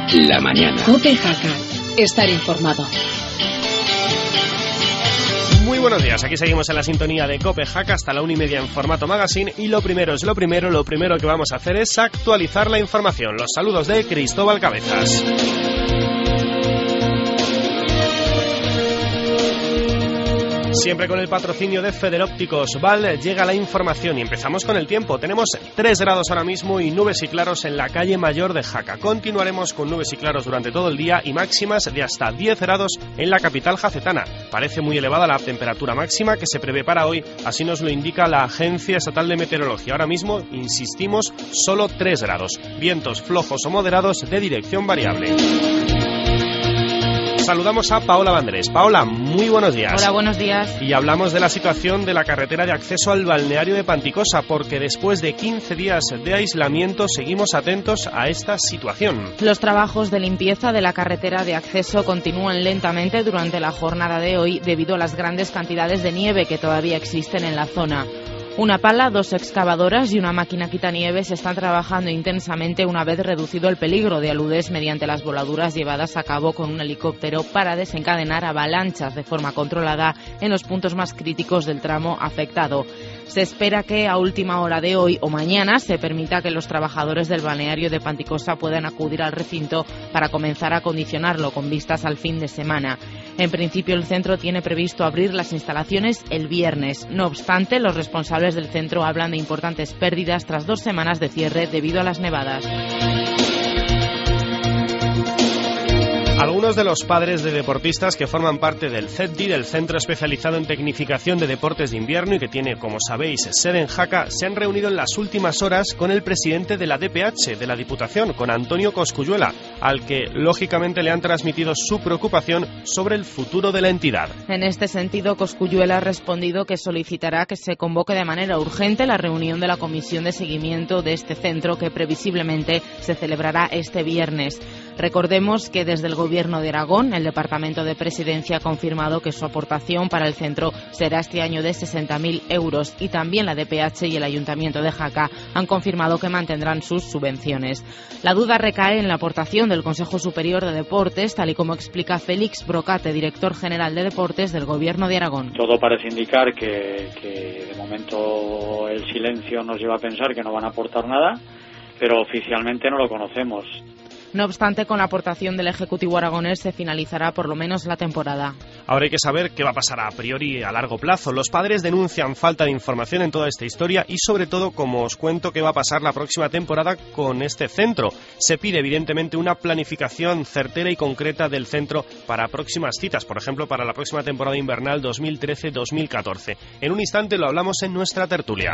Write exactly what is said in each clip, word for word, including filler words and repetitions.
la mañana. COPE Jaca. Estar informado. Muy buenos días, aquí seguimos en la sintonía de COPE Jaca hasta la una y media en formato magazine y lo primero es lo primero, lo primero que vamos a hacer es actualizar la información. Los saludos de Cristóbal Cabezas. Siempre con el patrocinio de Federópticos Val llega la información y empezamos con el tiempo. Tenemos tres grados ahora mismo y nubes y claros en la calle Mayor de Jaca. Continuaremos con nubes y claros durante todo el día y máximas de hasta diez grados en la capital jacetana. Parece muy elevada la temperatura máxima que se prevé para hoy, así nos lo indica la Agencia Estatal de Meteorología. Ahora mismo, insistimos, solo tres grados. Vientos flojos o moderados de dirección variable. Saludamos a Paola Vandrés. Paola, muy buenos días. Hola, buenos días. Y hablamos de la situación de la carretera de acceso al balneario de Panticosa, porque después de quince días de aislamiento seguimos atentos a esta situación. Los trabajos de limpieza de la carretera de acceso continúan lentamente durante la jornada de hoy debido a las grandes cantidades de nieve que todavía existen en la zona. Una pala, dos excavadoras y una máquina quitanieves están trabajando intensamente una vez reducido el peligro de aludes mediante las voladuras llevadas a cabo con un helicóptero para desencadenar avalanchas de forma controlada en los puntos más críticos del tramo afectado. Se espera que a última hora de hoy o mañana se permita que los trabajadores del balneario de Panticosa puedan acudir al recinto para comenzar a acondicionarlo con vistas al fin de semana. En principio el centro tiene previsto abrir las instalaciones el viernes. No obstante, los responsables del centro hablan de importantes pérdidas tras dos semanas de cierre debido a las nevadas. Algunos de los padres de deportistas que forman parte del C E D I, del Centro Especializado en Tecnificación de Deportes de Invierno y que tiene, como sabéis, sede en Jaca, se han reunido en las últimas horas con el presidente de la D P H, de la Diputación, con Antonio Cosculluela, al que, lógicamente, le han transmitido su preocupación sobre el futuro de la entidad. En este sentido, Cosculluela ha respondido que solicitará que se convoque de manera urgente la reunión de la Comisión de Seguimiento de este centro, que previsiblemente se celebrará este viernes. Recordemos que desde el Gobierno de Aragón, el Departamento de Presidencia ha confirmado que su aportación para el centro será este año de sesenta mil euros y también la D P H y el Ayuntamiento de Jaca han confirmado que mantendrán sus subvenciones. La duda recae en la aportación del Consejo Superior de Deportes, tal y como explica Félix Brocate, director general de Deportes del Gobierno de Aragón. Todo parece indicar que, que de momento el silencio nos lleva a pensar que no van a aportar nada, pero oficialmente no lo conocemos. No obstante, con la aportación del Ejecutivo aragonés se finalizará por lo menos la temporada. Ahora hay que saber qué va a pasar a priori a largo plazo. Los padres denuncian falta de información en toda esta historia y, sobre todo, como os cuento, qué va a pasar la próxima temporada con este centro. Se pide, evidentemente, una planificación certera y concreta del centro para próximas citas, por ejemplo, para la próxima temporada invernal dos mil trece dos mil catorce. En un instante lo hablamos en nuestra tertulia.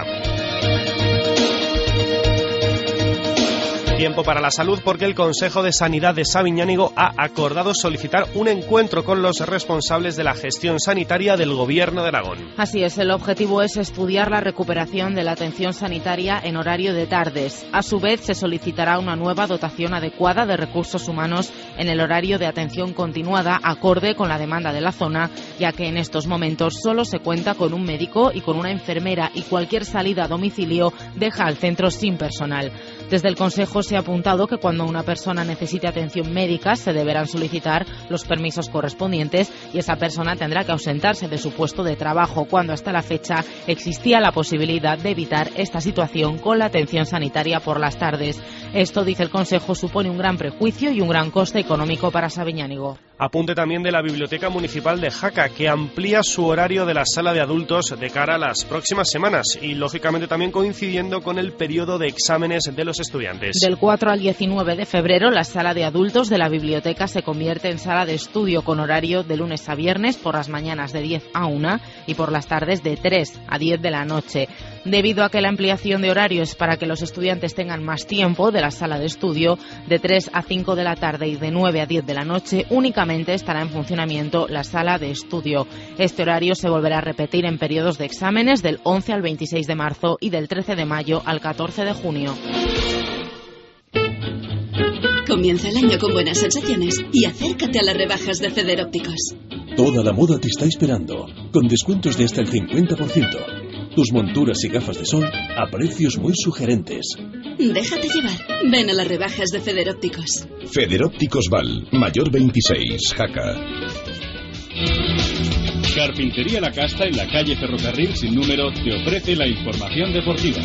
Tiempo para la salud porque el Consejo de Sanidad de Sabiñánigo ha acordado solicitar un encuentro con los responsables de la gestión sanitaria del Gobierno de Aragón. Así es, el objetivo es estudiar la recuperación de la atención sanitaria en horario de tardes. A su vez, se solicitará una nueva dotación adecuada de recursos humanos en el horario de atención continuada, acorde con la demanda de la zona, ya que en estos momentos solo se cuenta con un médico y con una enfermera y cualquier salida a domicilio deja al centro sin personal. Desde el Consejo se ha apuntado que cuando una persona necesite atención médica se deberán solicitar los permisos correspondientes y esa persona tendrá que ausentarse de su puesto de trabajo, cuando hasta la fecha existía la posibilidad de evitar esta situación con la atención sanitaria por las tardes. Esto, dice el Consejo, supone un gran prejuicio y un gran coste económico para Sabiñánigo. Apunte también de la Biblioteca Municipal de Jaca, que amplía su horario de la sala de adultos de cara a las próximas semanas y, lógicamente, también coincidiendo con el periodo de exámenes de los estudiantes. Del cuatro al diecinueve de febrero, la sala de adultos de la biblioteca se convierte en sala de estudio con horario de lunes a viernes por las mañanas de diez a una y por las tardes de tres a diez de la noche. Debido a que la ampliación de horario es para que los estudiantes tengan más tiempo de la sala de estudio, de tres a cinco de la tarde y de nueve a diez de la noche, únicamente estará en funcionamiento la sala de estudio. Este horario se volverá a repetir en periodos de exámenes del once al veintiséis de marzo y del trece de mayo al catorce de junio. Comienza el año con buenas sensaciones y acércate a las rebajas de Federópticos. Toda la moda te está esperando, con descuentos de hasta el cincuenta por ciento. Tus monturas y gafas de sol a precios muy sugerentes. Déjate llevar. Ven a las rebajas de Federópticos. Federópticos Val, Mayor veintiséis, Jaca. Carpintería La Casta, en la calle Ferrocarril sin número, te ofrece la información deportiva.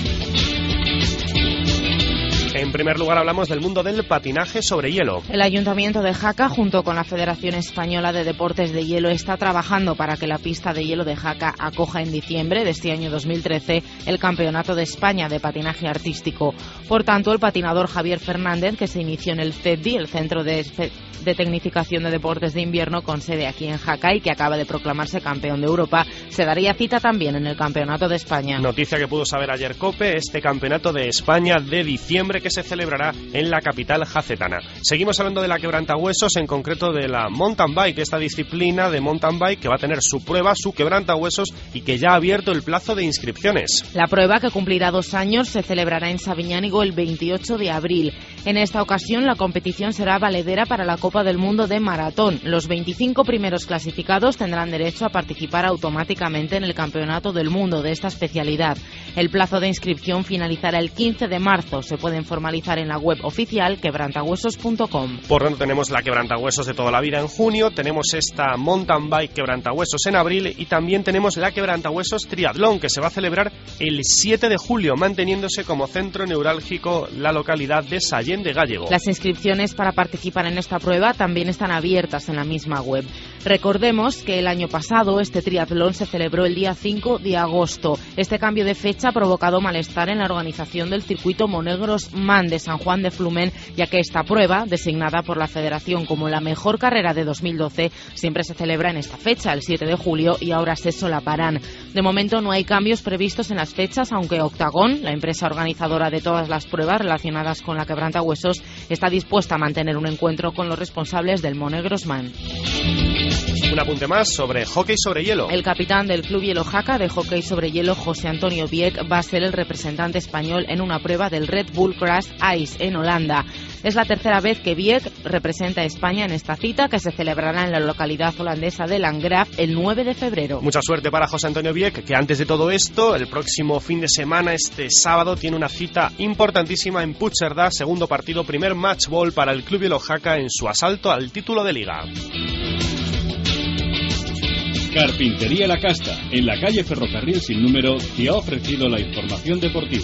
En primer lugar hablamos del mundo del patinaje sobre hielo. El Ayuntamiento de Jaca, junto con la Federación Española de Deportes de Hielo, está trabajando para que la pista de hielo de Jaca acoja en diciembre de este año dos mil trece el Campeonato de España de Patinaje Artístico. Por tanto, el patinador Javier Fernández, que se inició en el C E D I, el Centro de, de Tecnificación de Deportes de Invierno, con sede aquí en Jaca y que acaba de proclamarse campeón de Europa, se daría cita también en el Campeonato de España. Noticia que pudo saber ayer COPE, este Campeonato de España de diciembre que se celebrará en la capital jacetana. Seguimos hablando de la quebrantahuesos, en concreto de la mountain bike, esta disciplina de mountain bike que va a tener su prueba, su quebrantahuesos, y que ya ha abierto el plazo de inscripciones. La prueba, que cumplirá dos años, se celebrará en Sabiñánigo el veintiocho de abril. En esta ocasión la competición será valedera para la Copa del Mundo de Maratón. Los veinticinco primeros clasificados tendrán derecho a participar automáticamente en el Campeonato del Mundo de esta especialidad. El plazo de inscripción finalizará el quince de marzo. Se pueden formalizar en la web oficial quebrantahuesos punto com. Por tanto, tenemos la quebrantahuesos de toda la vida en junio, tenemos esta mountain bike quebrantahuesos en abril y también tenemos la quebrantahuesos triatlón, que se va a celebrar el siete de julio, manteniéndose como centro neurálgico la localidad de Sallén de Gállego. Las inscripciones para participar en esta prueba también están abiertas en la misma web. Recordemos que el año pasado este triatlón se celebró el día cinco de agosto. Este cambio de fecha ha provocado malestar en la organización del circuito Monegros Man de San Juan de Flumen, ya que esta prueba, designada por la Federación como la mejor carrera de dos mil doce, siempre se celebra en esta fecha, el siete de julio, y ahora se solaparán. De momento no hay cambios previstos en las fechas, aunque Octagón, la empresa organizadora de todas las pruebas relacionadas con la quebrantahuesos, está dispuesta a mantener un encuentro con los responsables del Monegros Man. Un apunte más sobre hockey sobre hielo. El capitán del Club Hielo Jaca de hockey sobre hielo, José Antonio Vieck, va a ser el representante español en una prueba del Red Bull Crash Ice en Holanda. Es la tercera vez que Vieck representa a España en esta cita, que se celebrará en la localidad holandesa de Landgraaf el nueve de febrero. Mucha suerte para José Antonio Vieck, que antes de todo esto, el próximo fin de semana, este sábado, tiene una cita importantísima en Puigcerdá, segundo partido, primer match ball para el Club Hielo Jaca en su asalto al título de liga. Carpintería La Casta, en la calle Ferrocarril sin número, te ha ofrecido la información deportiva.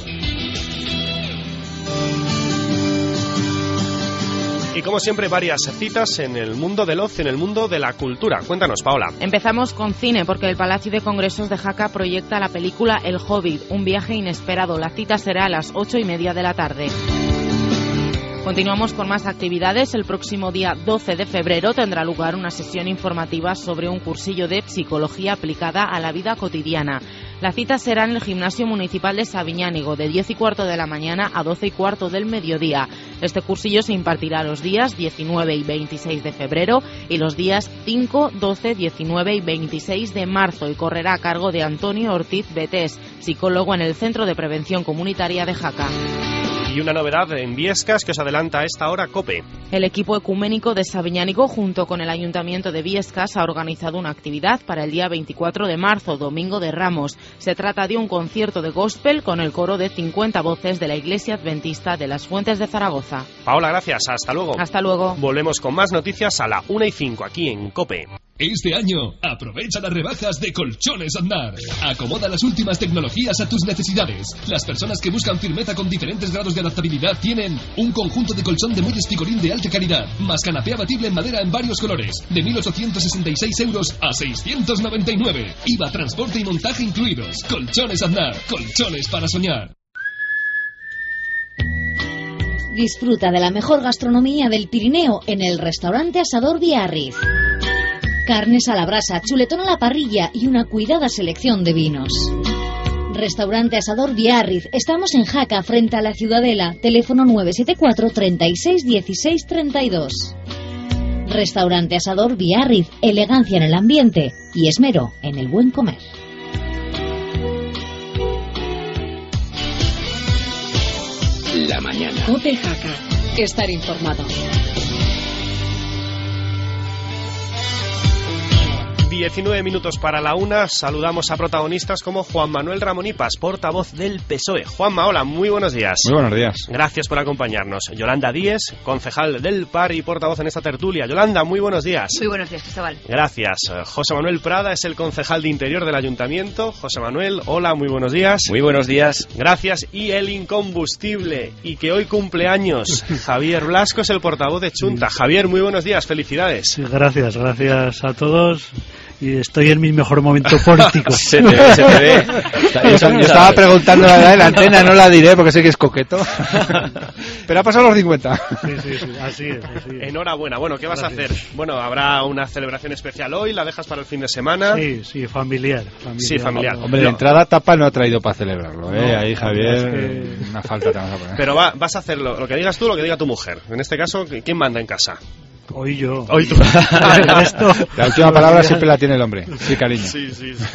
Y como siempre, varias citas en el mundo del ocio, en el mundo de la cultura. Cuéntanos, Paola. Empezamos con cine, porque el Palacio de Congresos de Jaca proyecta la película El Hobbit, un viaje inesperado. La cita será a las ocho y media de la tarde. Continuamos con más actividades. El próximo día doce de febrero tendrá lugar una sesión informativa sobre un cursillo de psicología aplicada a la vida cotidiana. La cita será en el Gimnasio Municipal de Sabiñánigo, de diez y cuarto de la mañana a doce y cuarto del mediodía. Este cursillo se impartirá los días diecinueve y veintiséis de febrero y los días cinco, doce, diecinueve y veintiséis de marzo, y correrá a cargo de Antonio Ortiz Betés, psicólogo en el Centro de Prevención Comunitaria de Jaca. Y una novedad en Viescas que os adelanta a esta hora COPE. El equipo ecuménico de Sabiñánigo, junto con el Ayuntamiento de Viescas, ha organizado una actividad para el día veinticuatro de marzo, Domingo de Ramos. Se trata de un concierto de gospel con el coro de cincuenta voces de la Iglesia Adventista de las Fuentes de Zaragoza. Paola, gracias. Hasta luego. Hasta luego. Volvemos con más noticias a la una y cinco aquí en COPE. Este año, aprovecha las rebajas de Colchones Aznar. Acomoda las últimas tecnologías a tus necesidades. Las personas que buscan firmeza con diferentes grados de adaptabilidad tienen un conjunto de colchón de muelles picolín de alta calidad, más canapé abatible en madera en varios colores, de mil ochocientos sesenta y seis euros a seiscientos noventa y nueve. I V A, transporte y montaje incluidos. Colchones Aznar. Colchones para soñar. Disfruta de la mejor gastronomía del Pirineo en el restaurante Asador Biarritz. Carnes a la brasa, chuletón a la parrilla y una cuidada selección de vinos. Restaurante Asador Biarritz. Estamos en Jaca, frente a la Ciudadela. Teléfono nueve siete cuatro, treinta y seis, dieciséis, treinta y dos. Restaurante Asador Biarritz. Elegancia en el ambiente y esmero en el buen comer. La mañana. COPE Jaca. Estar informado. diecinueve minutos para la una. Saludamos a protagonistas como Juan Manuel Ramón Ipas, portavoz del P S O E. Juanma, hola, muy buenos días. Muy buenos días. Gracias por acompañarnos. Yolanda Díez, concejal del P A R y portavoz en esta tertulia. Yolanda, muy buenos días. Muy buenos días, Cristóbal. Gracias. José Manuel Prada es el concejal de Interior del Ayuntamiento. José Manuel, hola, muy buenos días. Muy buenos días. Gracias. Y el incombustible y que hoy cumple años, Javier Blasco, es el portavoz de Chunta. Javier, muy buenos días, felicidades. Gracias, gracias a todos. Y estoy en mi mejor momento político. Se te ve, se te ve. Yo, yo estaba preguntando la edad de la antena, no la diré porque sé que es coqueto. Pero ha pasado los cincuenta. Sí, sí, sí, así es, así es. Enhorabuena. Bueno, ¿qué vas Gracias. a hacer? Bueno, habrá una celebración especial hoy, ¿la dejas para el fin de semana? Sí, sí, familiar. familiar. Sí, familiar. Hombre, de entrada tapa no ha traído para celebrarlo, ¿eh? No, Ahí, Javier, es que... una falta te vamos a poner. Pero va, vas a hacer lo, lo que digas tú, lo que diga tu mujer. En este caso, ¿quién manda en casa? Hoy yo. Hoy tú. El resto... La última palabra siempre la tiene el hombre. Sí, cariño. Sí, sí, sí.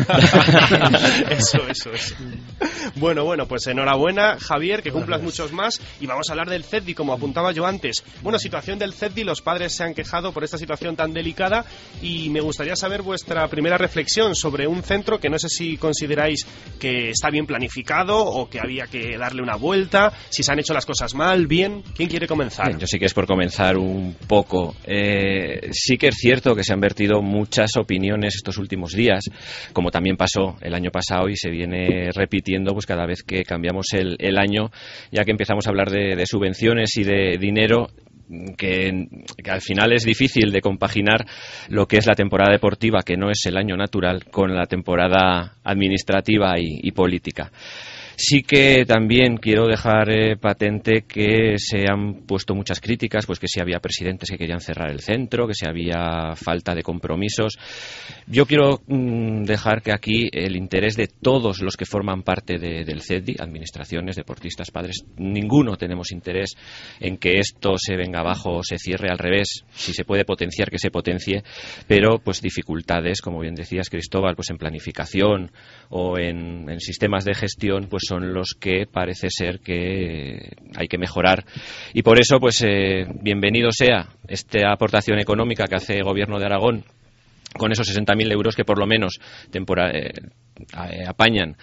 Eso, eso, eso. Bueno, bueno, pues enhorabuena, Javier, que cumplas muchos más. Y vamos a hablar del C E D I, como apuntaba yo antes. Bueno, situación del C E D I, los padres se han quejado por esta situación tan delicada y me gustaría saber vuestra primera reflexión sobre un centro que no sé si consideráis que está bien planificado o que había que darle una vuelta, si se han hecho las cosas mal, bien. ¿Quién quiere comenzar? Bien, yo sí que es por comenzar un poco. Eh, sí que es cierto que se han vertido muchas opiniones estos últimos días, como también pasó el año pasado y se viene repitiendo pues cada vez que cambiamos el, el año, ya que empezamos a hablar de, de subvenciones y de dinero. Que, que al final es difícil de compaginar lo que es la temporada deportiva, que no es el año natural, con la temporada administrativa y, y política. Sí que también quiero dejar eh, patente que se han puesto muchas críticas, pues que si había presidentes que querían cerrar el centro, que si había falta de compromisos. Yo quiero mmm, dejar que aquí el interés de todos los que forman parte de, del C E D I, administraciones, deportistas, padres, ninguno tenemos interés en que esto se venga abajo o se cierre, al revés. Si se puede potenciar, que se potencie, pero pues dificultades, como bien decías, Cristóbal, pues en planificación o en, en sistemas de gestión, pues son los que parece ser que hay que mejorar. Y por eso, pues eh, bienvenido sea esta aportación económica que hace el Gobierno de Aragón con esos sesenta mil euros que por lo menos tempora- eh, apañan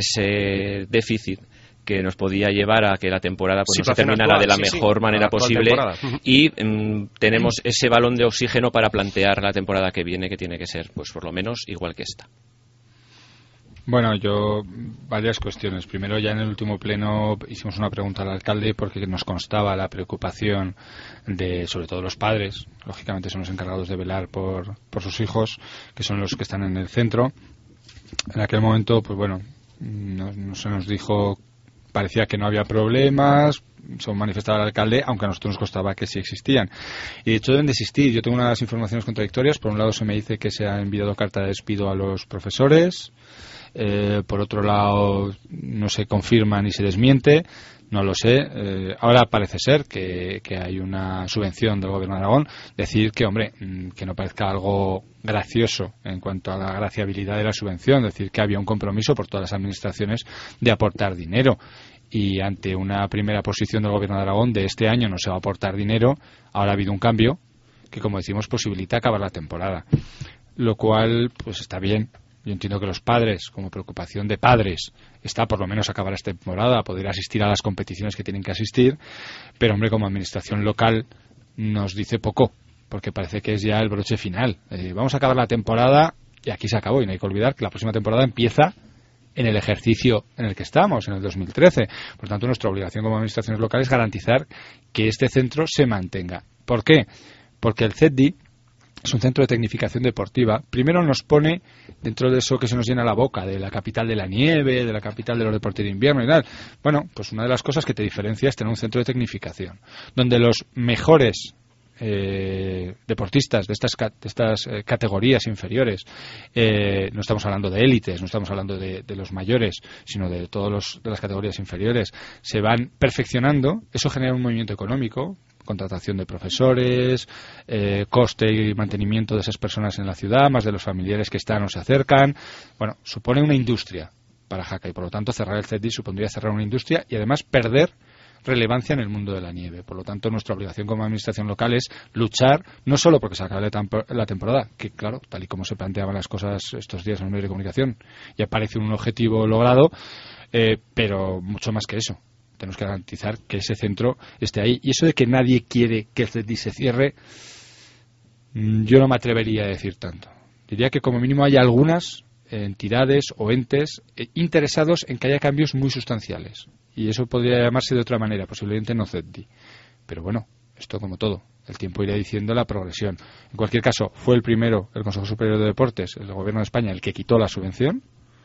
ese déficit que nos podía llevar a que la temporada pues, no se terminara actual, de la sí, mejor sí, manera posible y mm, tenemos ese balón de oxígeno para plantear la temporada que viene, que tiene que ser pues por lo menos igual que esta. Bueno, yo varias cuestiones. Primero, ya en el último pleno hicimos una pregunta al alcalde porque nos constaba la preocupación de, sobre todo los padres, lógicamente son los encargados de velar por, por sus hijos, que son los que están en el centro. En aquel momento, pues bueno, no, no se nos dijo, parecía que no había problemas, se manifestaba el alcalde, aunque a nosotros nos costaba que sí existían. Y de hecho deben de existir. Yo tengo unas informaciones contradictorias. Por un lado se me dice que se ha enviado carta de despido a los profesores. Eh, por otro lado no se confirma ni se desmiente, no lo sé. Eh, ahora parece ser que, que hay una subvención del Gobierno de Aragón. Decir que, hombre, que no parezca algo gracioso en cuanto a la graciabilidad de la subvención, decir que había un compromiso por todas las administraciones de aportar dinero. Y ante una primera posición del Gobierno de Aragón de este año no se va a aportar dinero, ahora ha habido un cambio que, como decimos, posibilita acabar la temporada, lo cual pues está bien. Yo entiendo que los padres, como preocupación de padres, está por lo menos acabar esta temporada, poder asistir a las competiciones que tienen que asistir, pero hombre, como administración local nos dice poco, porque parece que es ya el broche final. Eh, vamos a acabar la temporada y aquí se acabó, y no hay que olvidar que la próxima temporada empieza en el ejercicio en el que estamos, en el dos mil trece. Por tanto, nuestra obligación como administraciones locales es garantizar que este centro se mantenga. ¿Por qué? Porque el C E D I es un centro de tecnificación deportiva. Primero nos pone dentro de eso que se nos llena la boca, de la capital de la nieve, de la capital de los deportes de invierno y tal. Bueno, pues una de las cosas que te diferencia es tener un centro de tecnificación, donde los mejores eh, deportistas de estas, de estas eh, categorías inferiores, eh, no estamos hablando de élites, no estamos hablando de, de los mayores, sino de todas los, de las categorías inferiores, se van perfeccionando. Eso genera un movimiento económico, contratación de profesores, eh, coste y mantenimiento de esas personas en la ciudad, más de los familiares que están o se acercan. Bueno, supone una industria para Jaca y por lo tanto cerrar el C E D I supondría cerrar una industria y además perder relevancia en el mundo de la nieve. Por lo tanto, nuestra obligación como administración local es luchar, no solo porque se acabe la, tempo- la temporada, que claro, tal y como se planteaban las cosas estos días en los medios de comunicación, ya parece un objetivo logrado, eh, pero mucho más que eso. Tenemos que garantizar que ese centro esté ahí. Y eso de que nadie quiere que el C E D I se cierre, yo no me atrevería a decir tanto. Diría que como mínimo hay algunas entidades o entes eh, interesados en que haya cambios muy sustanciales. Y eso podría llamarse de otra manera, posiblemente no C E D I. Pero bueno, esto como todo, el tiempo irá diciendo la progresión. En cualquier caso, fue el primero, el Consejo Superior de Deportes, el Gobierno de España, el que quitó la subvención.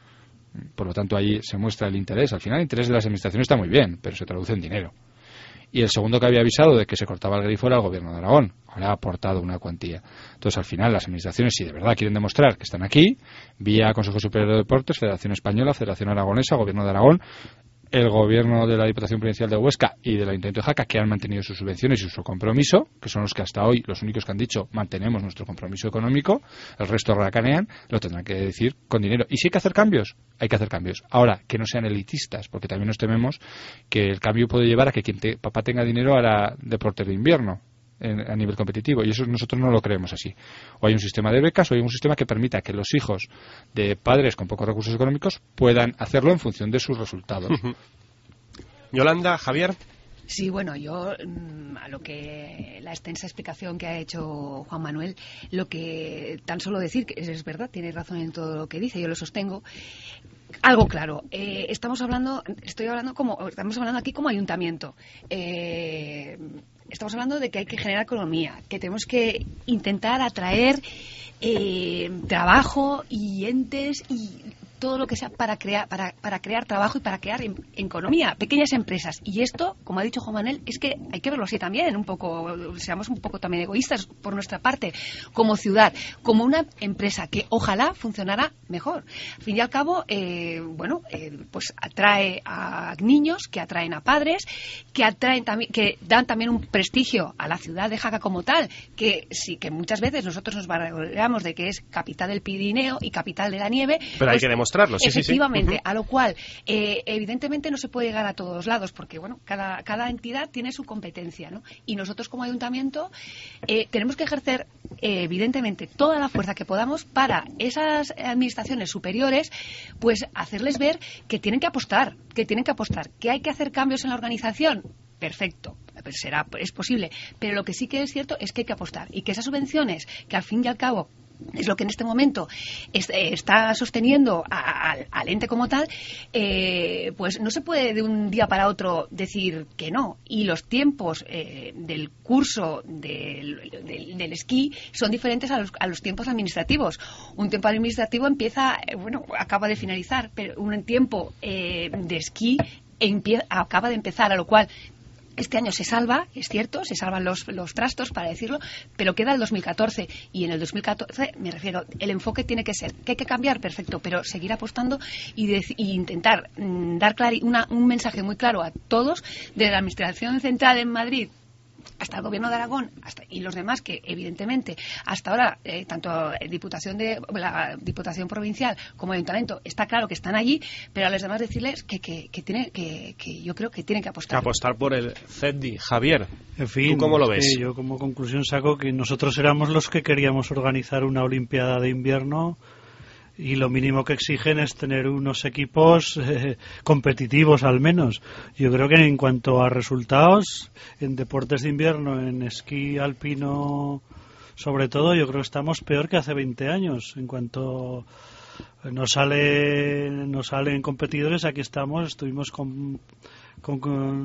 Por lo tanto, ahí se muestra el interés. Al final, el interés de las administraciones está muy bien, pero se traduce en dinero. Y el segundo que había avisado de que se cortaba el grifo era el Gobierno de Aragón. Ahora ha aportado una cuantía. Entonces, al final, las administraciones, si de verdad quieren demostrar que están aquí, vía Consejo Superior de Deportes, Federación Española, Federación Aragonesa, Gobierno de Aragón, el Gobierno de la Diputación Provincial de Huesca y del Ayuntamiento de Jaca, que han mantenido sus subvenciones y su compromiso, que son los que hasta hoy, los únicos que han dicho, mantenemos nuestro compromiso económico, el resto racanean, lo tendrán que decir con dinero. Y si hay que hacer cambios, hay que hacer cambios. Ahora, que no sean elitistas, porque también nos tememos que el cambio puede llevar a que quien te, papá tenga dinero hará deportes de invierno en, a nivel competitivo, y eso nosotros no lo creemos así. O hay un sistema de becas o hay un sistema que permita que los hijos de padres con pocos recursos económicos puedan hacerlo en función de sus resultados. Yolanda, Javier. Sí, bueno, yo a lo que la extensa explicación que ha hecho Juan Manuel, lo que tan solo decir que es verdad, tiene razón en todo lo que dice, yo lo sostengo. Algo claro, eh, estamos hablando, estoy hablando como, estamos hablando aquí como ayuntamiento. Eh, estamos hablando de que hay que generar economía, que tenemos que intentar atraer eh, trabajo y entes y todo lo que sea para crear para, para crear trabajo y para crear en, economía, pequeñas empresas. Y esto, como ha dicho Juan Manuel, es que hay que verlo así también, un poco, seamos un poco también egoístas por nuestra parte, como ciudad, como una empresa que ojalá funcionara mejor. Al fin y al cabo, eh, bueno, eh, pues atrae a niños, que atraen a padres, que atraen también, que dan también un prestigio a la ciudad de Jaca como tal, que sí, que muchas veces nosotros nos vanagloriamos de que es capital del Pirineo y capital de la nieve. Pero pues, hay que demostrarlo, sí, efectivamente, sí, sí. A lo cual, eh, evidentemente no se puede llegar a todos lados, porque bueno, cada, cada entidad tiene su competencia, ¿no? Y nosotros como ayuntamiento eh, tenemos que ejercer, eh, evidentemente, toda la fuerza que podamos para esas administraciones superiores, pues hacerles ver que tienen que apostar, que tienen que apostar, que hay que hacer cambios en la organización. Perfecto, será, es posible, pero lo que sí que es cierto es que hay que apostar y que esas subvenciones, que al fin y al cabo es lo que en este momento es, eh, está sosteniendo a, a, al ente como tal, eh, pues no se puede de un día para otro decir que no. Y los tiempos eh, del curso del, del, del esquí son diferentes a los, a los tiempos administrativos. Un tiempo administrativo empieza, eh, bueno, acaba de finalizar, pero un tiempo eh, de esquí empie- acaba de empezar, a lo cual este año se salva, es cierto, se salvan los, los trastos, para decirlo, pero queda el dos mil catorce. Y en el dos mil catorce, me refiero, el enfoque tiene que ser que hay que cambiar, perfecto, pero seguir apostando y, de, y intentar mm, dar clari, una, un mensaje muy claro a todos, desde la Administración Central en Madrid hasta el Gobierno de Aragón hasta, y los demás, que evidentemente hasta ahora eh, tanto Diputación de la Diputación Provincial como Ayuntamiento está claro que están allí, pero a los demás decirles que, que, que, tiene, que, que yo creo que tienen que apostar. Que apostar por el C E D I. Javier, en fin, ¿tú cómo lo ves? Yo como conclusión saco que nosotros éramos los que queríamos organizar una Olimpiada de invierno y lo mínimo que exigen es tener unos equipos eh, competitivos al menos. Yo creo que en cuanto a resultados, en deportes de invierno, en esquí alpino sobre todo, yo creo que estamos peor que hace veinte años. En cuanto nos sale, nos salen competidores, aquí estamos, estuvimos con... con,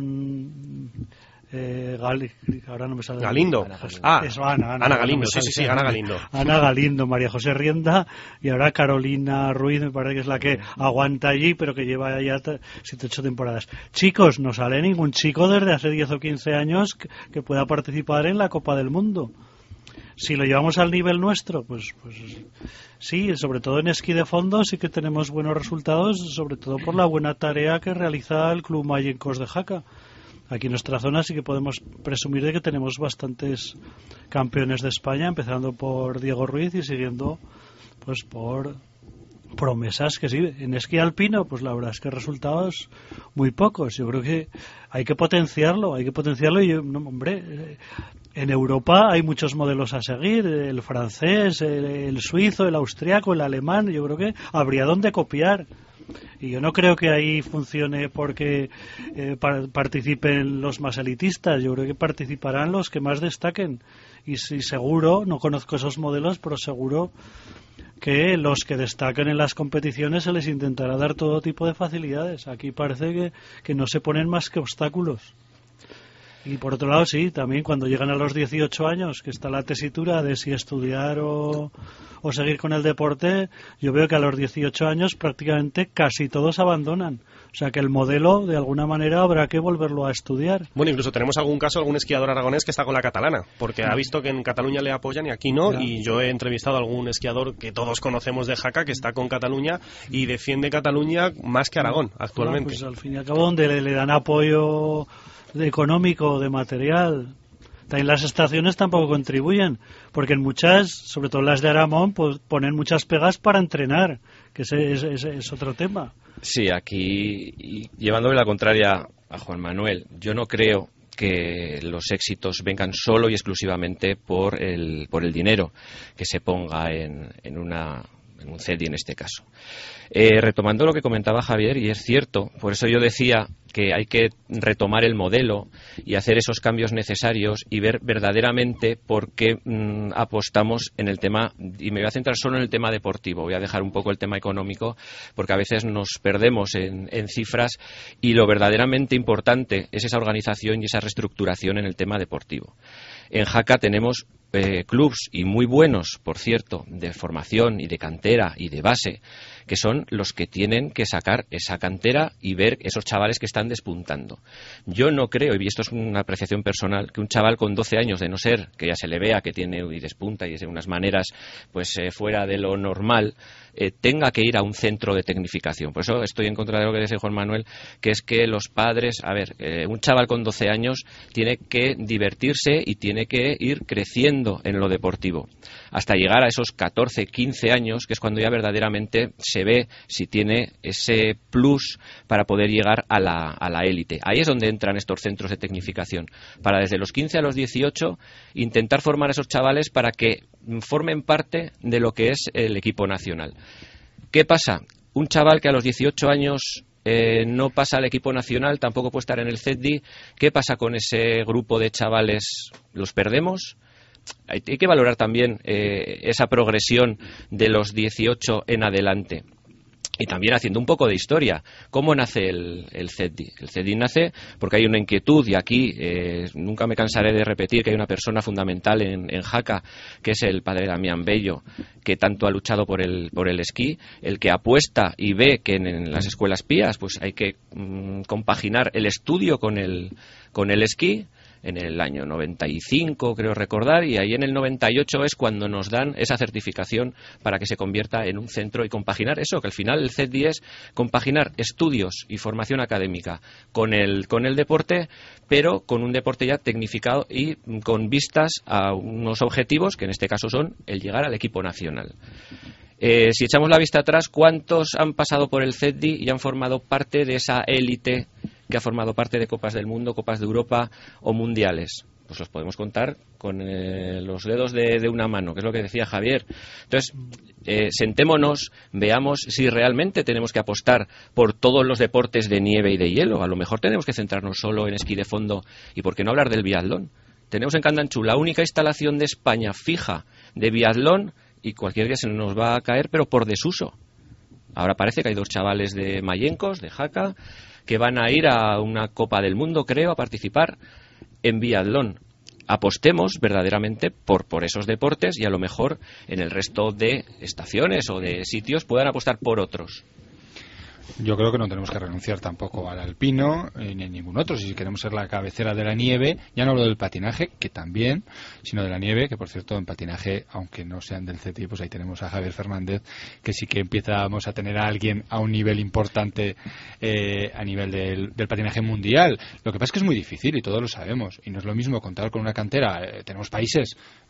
con Eh, Gali, ahora no me sale Galindo. Ana, ah, Eso, Ana, Ana, Ana Galindo, no sí, sí, sí, Ana Galindo. Ana Galindo, María José Rienda y ahora Carolina Ruiz, me parece que es la que aguanta allí, pero que lleva ya siete ocho temporadas. Chicos, no sale ningún chico desde hace diez o quince años que, que pueda participar en la Copa del Mundo. Si lo llevamos al nivel nuestro, pues, pues sí, sobre todo en esquí de fondo sí que tenemos buenos resultados, sobre todo por la buena tarea que realiza el Club Mayencos de Jaca. Aquí en nuestra zona sí que podemos presumir de que tenemos bastantes campeones de España, empezando por Diego Ruiz y siguiendo pues por promesas que sí. En esquí alpino, pues la verdad es que resultados muy pocos. Yo creo que hay que potenciarlo, hay que potenciarlo y, no, hombre, en Europa hay muchos modelos a seguir, el francés, el, el suizo, el austriaco, el alemán. Yo creo que habría donde copiar. Y yo no creo que ahí funcione porque eh, par- participen los más elitistas. Yo creo que participarán los que más destaquen. Y si seguro, no conozco esos modelos, pero seguro que los que destaquen en las competiciones se les intentará dar todo tipo de facilidades. Aquí parece que, que no se ponen más que obstáculos. Y por otro lado, sí, también cuando llegan a los dieciocho años, que está la tesitura de si estudiar o, o seguir con el deporte, yo veo que a los dieciocho años prácticamente casi todos abandonan. O sea que el modelo, de alguna manera, habrá que volverlo a estudiar. Bueno, incluso tenemos algún caso, algún esquiador aragonés que está con la catalana, porque ha visto que en Cataluña le apoyan y aquí no, Ya. y yo he entrevistado a algún esquiador que todos conocemos de Jaca, que está con Cataluña y defiende Cataluña más que Aragón actualmente. Bueno, pues al fin y al cabo, donde le, le dan apoyo de económico, de material. También las estaciones tampoco contribuyen, porque en muchas, sobre todo las de Aramón, pues ponen muchas pegas para entrenar, que ese es, es, es otro tema. Sí, aquí, y llevándole la contraria a Juan Manuel, yo no creo que los éxitos vengan solo y exclusivamente por el, por el dinero que se ponga en, en una... en un C E D I en este caso. Eh, retomando lo que comentaba Javier, y es cierto, por eso yo decía que hay que retomar el modelo y hacer esos cambios necesarios y ver verdaderamente por qué mmm, apostamos en el tema, y me voy a centrar solo en el tema deportivo, voy a dejar un poco el tema económico porque a veces nos perdemos en, en cifras y lo verdaderamente importante es esa organización y esa reestructuración en el tema deportivo. En Jaca tenemos eh, clubs, y muy buenos, por cierto, de formación y de cantera y de base, que son los que tienen que sacar esa cantera y ver esos chavales que están despuntando. Yo no creo, y esto es una apreciación personal, que un chaval con doce años, de no ser que ya se le vea que tiene y despunta y es de unas maneras pues eh, fuera de lo normal, eh, tenga que ir a un centro de tecnificación. Por eso estoy en contra de lo que dice Juan Manuel, que es que los padres, a ver, eh, un chaval con doce años tiene que divertirse y tiene que ir creciendo en lo deportivo, hasta llegar a esos catorce, quince años, que es cuando ya verdaderamente se ve si tiene ese plus para poder llegar a la, a la élite. Ahí es donde entran estos centros de tecnificación, para desde los quince a los dieciocho intentar formar a esos chavales para que formen parte de lo que es el equipo nacional. ¿Qué pasa? Un chaval que a los dieciocho años eh, no pasa al equipo nacional, tampoco puede estar en el C E D I, ¿qué pasa con ese grupo de chavales? ¿Los perdemos? Hay, hay que valorar también eh, esa progresión de los dieciocho en adelante. Y también haciendo un poco de historia, ¿cómo nace el, el C E D I? El C E D I nace porque hay una inquietud, y aquí eh, nunca me cansaré de repetir que hay una persona fundamental en, en Jaca, que es el padre Damián Bello, que tanto ha luchado por el, por el esquí, el que apuesta y ve que en, en las escuelas pías pues hay que mmm, compaginar el estudio con el, con el esquí. En el año noventa y cinco, creo recordar, y ahí en el noventa y ocho es cuando nos dan esa certificación para que se convierta en un centro y compaginar eso, que al final el C E D I es compaginar estudios y formación académica con el, con el deporte, pero con un deporte ya tecnificado y con vistas a unos objetivos que en este caso son el llegar al equipo nacional. Eh, si echamos la vista atrás, ¿cuántos han pasado por el C E D I y han formado parte de esa élite que ha formado parte de Copas del Mundo, Copas de Europa o Mundiales? Pues los podemos contar con eh, los dedos de, de una mano, que es lo que decía Javier. Entonces, eh, sentémonos, veamos si realmente tenemos que apostar por todos los deportes de nieve y de hielo. A lo mejor tenemos que centrarnos solo en esquí de fondo, y por qué no hablar del biatlón. Tenemos en Candanchú la única instalación de España fija de biatlón, y cualquier día se nos va a caer, pero por desuso. Ahora parece que hay dos chavales de Mayencos, de Jaca, que van a ir a una Copa del Mundo, creo, a participar en biatlón. Apostemos verdaderamente por, por esos deportes, y a lo mejor en el resto de estaciones o de sitios puedan apostar por otros. Yo creo que no tenemos que renunciar tampoco al alpino eh, ni a ningún otro. Si queremos ser la cabecera de la nieve, ya no hablo del patinaje, que también, sino de la nieve, que por cierto en patinaje, aunque no sean del C E T I, pues ahí tenemos a Javier Fernández, que sí que empezamos a tener a alguien a un nivel importante eh, a nivel del, del patinaje mundial. Lo que pasa es que es muy difícil y todos lo sabemos, y no es lo mismo contar con una cantera. Eh, tenemos países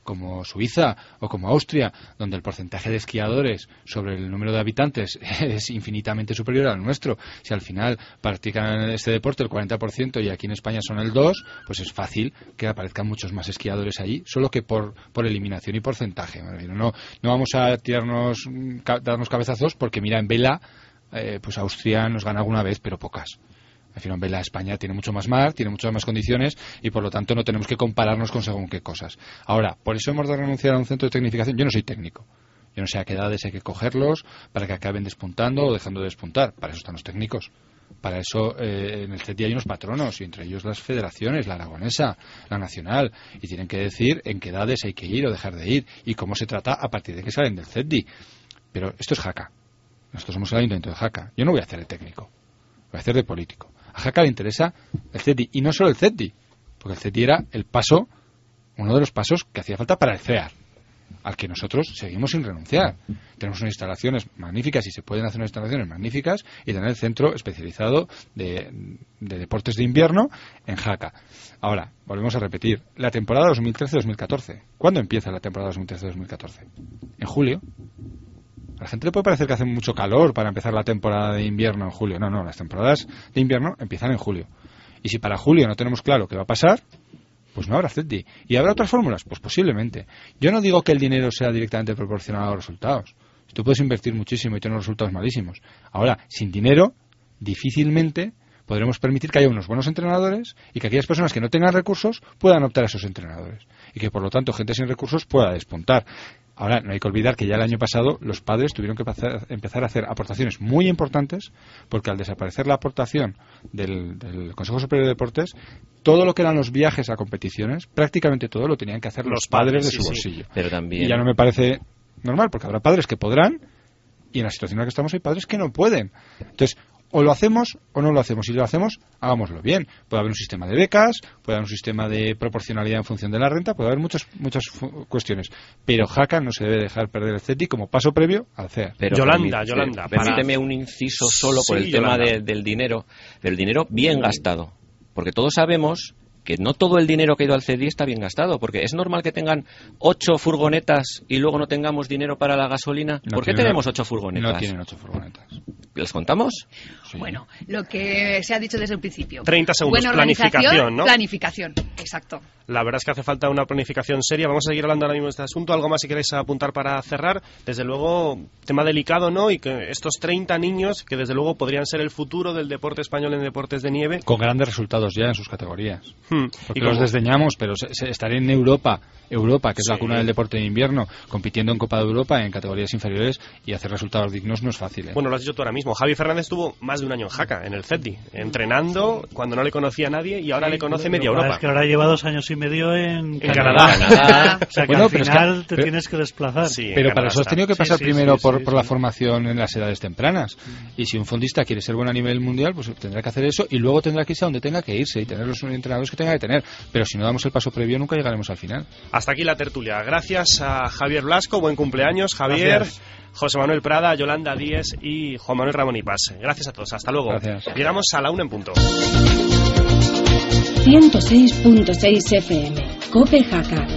como Suiza o como Austria, donde el porcentaje de esquiadores sobre el número de habitantes es infinitamente superior al nuestro. Si al final practican este deporte el cuarenta por ciento y aquí en España son el dos por ciento, pues es fácil que aparezcan muchos más esquiadores allí, solo que por, por eliminación y porcentaje. No, no vamos a tirarnos, darnos cabezazos porque, mira, en vela, eh, pues Austria nos gana alguna vez, pero pocas. En fin, en vela España tiene mucho más mar, tiene muchas más condiciones y por lo tanto no tenemos que compararnos con según qué cosas. Ahora, por eso hemos de renunciar a un centro de tecnificación. Yo no soy técnico. Yo no sé a qué edades hay que cogerlos para que acaben despuntando o dejando de despuntar. Para eso están los técnicos. Para eso eh, en el C E T I hay unos patronos, y entre ellos las federaciones, la aragonesa, la nacional, y tienen que decir en qué edades hay que ir o dejar de ir y cómo se trata a partir de que salen del C E T I. Pero esto es Jaca. Nosotros somos el ayuntamiento de Jaca. Yo no voy a hacer de técnico, voy a hacer de político. A Jaca le interesa el C E T I, y no solo el C E T I, porque el C E T I era el paso, uno de los pasos que hacía falta para el CEAR, al que nosotros seguimos sin renunciar. Tenemos unas instalaciones magníficas y se pueden hacer unas instalaciones magníficas y tener el centro especializado de, de deportes de invierno en Jaca. Ahora, volvemos a repetir, la temporada dos mil trece dos mil catorce. ¿Cuándo empieza la temporada dos mil trece dos mil catorce? En julio. A la gente le puede parecer que hace mucho calor para empezar la temporada de invierno en julio. No, no, las temporadas de invierno empiezan en julio. Y si para julio no tenemos claro qué va a pasar, pues no habrá C E T I. ¿Y habrá otras fórmulas? Pues posiblemente. Yo no digo que el dinero sea directamente proporcional a los resultados. Tú puedes invertir muchísimo y tener resultados malísimos. Ahora, sin dinero, difícilmente podremos permitir que haya unos buenos entrenadores y que aquellas personas que no tengan recursos puedan optar a esos entrenadores. Y que, por lo tanto, gente sin recursos pueda despuntar. Ahora, no hay que olvidar que ya el año pasado los padres tuvieron que empezar a hacer aportaciones muy importantes, porque al desaparecer la aportación del, del Consejo Superior de Deportes, todo lo que eran los viajes a competiciones, prácticamente todo lo tenían que hacer los, los padres, padres de sí, su bolsillo. Sí. Pero también... Y ya no me parece normal, porque habrá padres que podrán, y en la situación en la que estamos hay padres que no pueden. Entonces, o lo hacemos o no lo hacemos. Si lo hacemos, hagámoslo bien. Puede haber un sistema de becas, puede haber un sistema de proporcionalidad en función de la renta, puede haber muchas muchas cuestiones. Pero Jaca no se debe dejar perder el C E T I como paso previo al C E A. Pero Yolanda, permite, Yolanda. Permíteme para... un inciso solo por sí, el tema de, del dinero. Del dinero bien gastado. Porque todos sabemos que no todo el dinero que ha ido al C E D I está bien gastado, porque es normal que tengan ocho furgonetas y luego no tengamos dinero para la gasolina. No ¿Por qué tenemos ocho furgonetas? No tienen ocho furgonetas. ¿Les contamos? Sí. Bueno, lo que se ha dicho desde el principio. treinta segundos, Buena planificación, ¿no? Planificación, exacto. La verdad es que hace falta una planificación seria. Vamos a seguir hablando ahora mismo de este asunto. ¿Algo más si queréis apuntar para cerrar? Desde luego, tema delicado, ¿no? Y que estos treinta niños, que desde luego podrían ser el futuro del deporte español en deportes de nieve. Con grandes resultados ya en sus categorías. Hmm. Porque ¿Y los cómo? desdeñamos, pero se, se, estar en Europa, Europa, que es sí. la cuna del deporte de invierno, compitiendo en Copa de Europa en categorías inferiores y hacer resultados dignos no es fácil, ¿eh? Bueno, lo has dicho tú ahora mismo. Javi Fernández estuvo más de un año en Jaca, en el C E T I, entrenando cuando no le conocía a nadie y ahora sí, le conoce media Europa. Es que ahora lleva dos años y medio en, en Canadá. Canadá. O sea que bueno, al final es que, te pero, tienes que desplazar. Sí, pero para eso has tenido que pasar sí, sí, primero sí, por, sí, por sí. la formación en las edades tempranas. Y si un fondista quiere ser bueno a nivel mundial, pues tendrá que hacer eso y luego tendrá que irse a donde tenga que irse y tener los entrenadores que tenga que tener. Pero si no damos el paso previo, nunca llegaremos al final. Hasta aquí la tertulia. Gracias a Javier Blasco. Buen cumpleaños, Javier. Gracias. José Manuel Prada, Yolanda Díez y Juan Manuel Ramón y Paz. Gracias a todos. Hasta luego. Gracias. Llegamos a la una en punto. ciento seis punto seis F M. COPE Jaca.